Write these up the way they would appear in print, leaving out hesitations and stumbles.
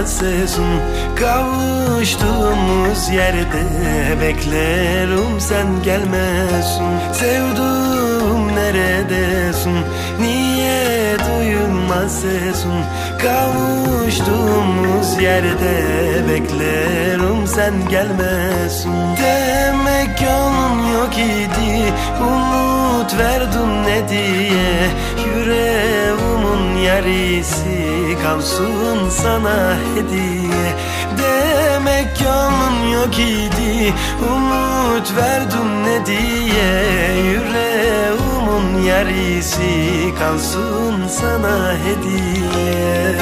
sesun. Kavuştuğumuz yerde beklerim, sen gelmesin. Sevduğum neredesin, niye duyulmaz sesun? Kavuştuğumuz yerde beklerim, sen gelmesin. Demek yolun yok idi, umut verdin ne diye. Yüreğimin yarisi kalsın sana hediye. Demek yolun yok idi, umut verdin ne diye. Yüreğimin yarisi kalsın sana hediye.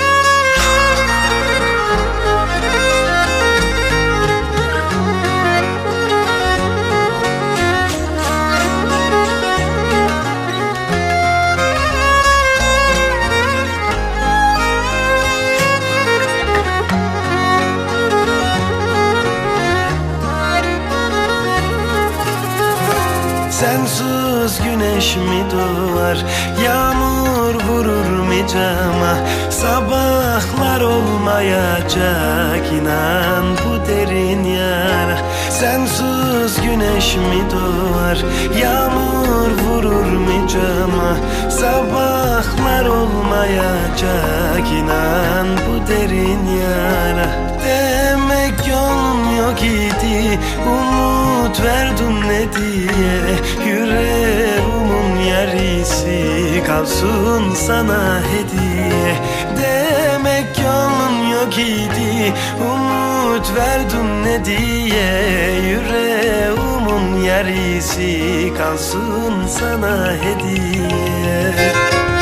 Sensiz güneş mi doğar, yağmur vurur mu cama? Sabahlar olmayacak, inan bu derin yara. Sensiz güneş mi doğar, yağmur vurur mu cama? Sabahlar olmayacak, inan bu derin yara. Demek yolun yok idi, umut verdin ne diye. Yüreğimin yarisi kalsın sana hediye. Demek yolun yok idi, umut verdin ne diye. Yüreğimin yarisi kalsın sana hediye.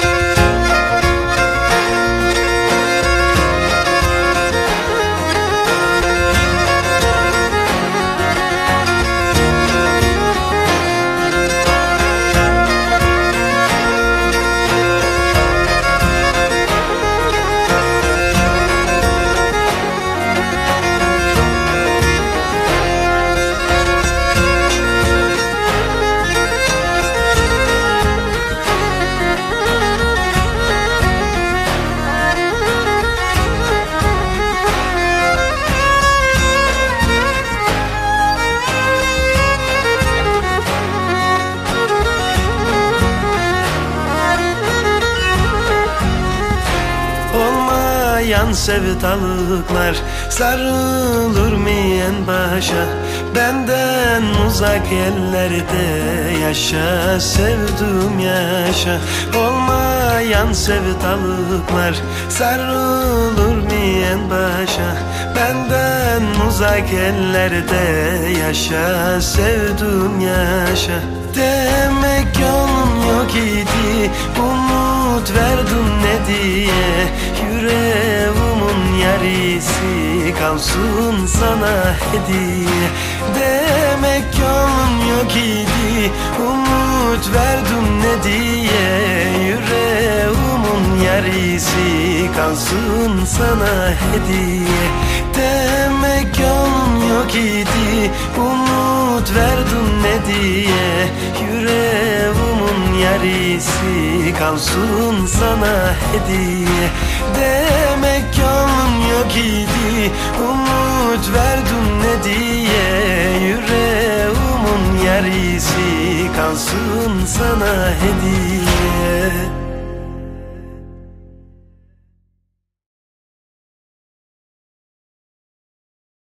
Yan sevdalıklar sarılır mı en başa? Benden uzak ellerde yaşa, sevduğum yaşa. Olmayan sevdalıklar sarılır mı en başa? Benden uzak ellerde yaşa, sevduğum yaşa. Demek yolun yok idi, umut verdin ne diye. Yüreğimin yarisi kalsın sana hediye. Demek yolun yok idi, umut verdin ne diye. Yüreğimin yarisi kalsın sana hediye. Demek yolun yok idi, umut verdin ne diye. Yüreğimin yarisi kalsın sana hediye. Demek yolun yok idi, umut verdin ne diye. Yüreğimin yarisi kalsın sana hediye.